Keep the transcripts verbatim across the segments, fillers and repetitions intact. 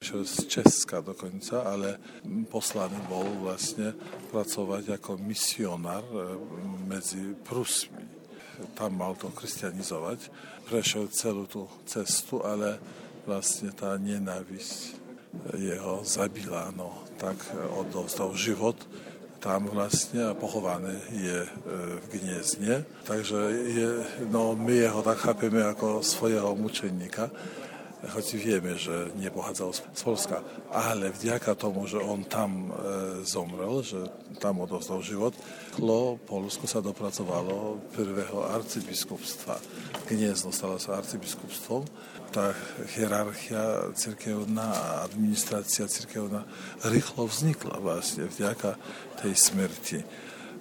prišiel z Česka dokonca, ale poslaný bol vlastne pracovať ako misionár medzi Prusmi. Tam mal to kristianizovať. Prešiel celú tú cestu, ale vlastne tá nenávisť jeho zabila. No, tak odovzdal život. Tam vlastne pochovaný je v Gniezne. Takže je, no, my jeho tak chápeme ako svojho mučeníka, hoci vieme, že nepochádzal z Polska. Ale vďaka tomu, že on tam e, zomrel, že tam odovzdal život, klo Polsko sa dopracovalo prvého arcibiskupstva. Gniezno stalo sa arcibiskupstvom. Tá hierarchia cirkevná a administrácia cirkevná rýchlo vznikla vlastne vďaka tej smrti. E,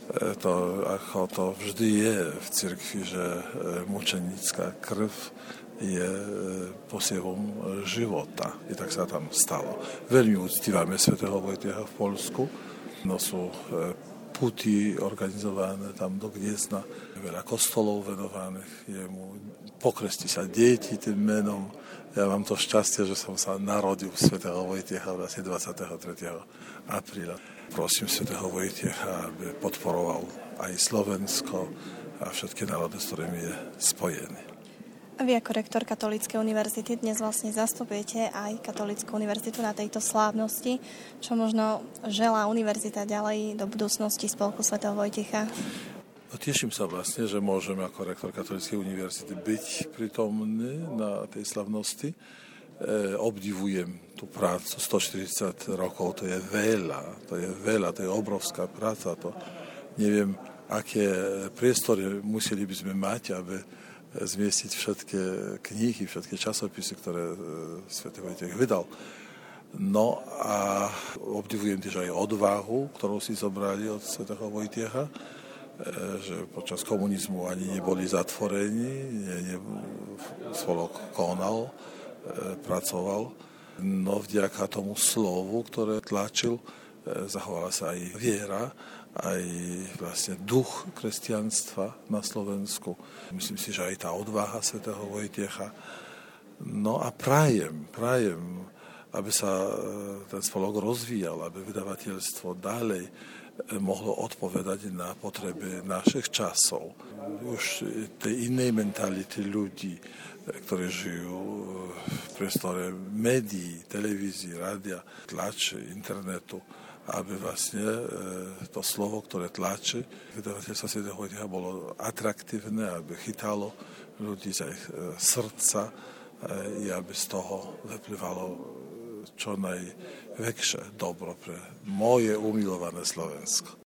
to, ako to vždy je v cirkvi, že e, mučenická krv je posievom života. I tak sa tam stalo. Veľmi uctívame svätého Vojtiecha v Poľsku. No sú puty organizované tam do Gniezna, veľa kostolov venovaných jemu. Pokrstí sa deti tým menom. Ja mám to šťastie, že som sa narodil svätého Vojtiecha vlastne dvadsiateho tretieho apríla. Prosím svätého Vojtiecha, aby podporoval aj Slovensko a všetky národy, s ktorými je spojený. Vy ako rektor Katolíckej univerzity dnes vlastne zastupujete aj Katolícku univerzitu na tejto slávnosti. Čo možno želá univerzita ďalej do budúcnosti Spolku svätého Vojtiecha? No, teším sa vlastne, že môžeme ako rektor Katolíckej univerzity byť prítomný na tej slávnosti. E, obdivujem tú prácu, stoštyridsať rokov, to je veľa, to je veľa, to je obrovská práca. To neviem, aké priestory museli by sme mať, aby zmiestiť všetky knihy, všetky časopisy, ktoré svätý Vojtiech vydal. No a obdivujem tiež aj odvahu, ktorú si zobrali od svätého Vojtiecha, že počas komunizmu ani neboli zatvorení, nie, nie, spolok konal, pracoval. No vďaka tomu slovu, ktoré tlačil, zachovala sa aj viera, aj vlastne duch kresťanstva na Slovensku. Myslím si, že aj tá odvaha svätého Vojtiecha. No a prajem, prajem, aby sa ten spolok rozvíjal, aby vydavateľstvo ďalej mohlo odpovedať na potreby našich časov. Už tej inej mentality ľudí, ktorí žijú v priestore médií, televízií, rádia, tlače, internetu, aby vlastne to slovo, ktoré tlačí vydavateľstva svätého Vojtiecha, bolo atraktívne, aby chytalo ľudí za ich srdca i aby z toho vyplývalo čo najväčšie dobro pre moje umilované Slovensko.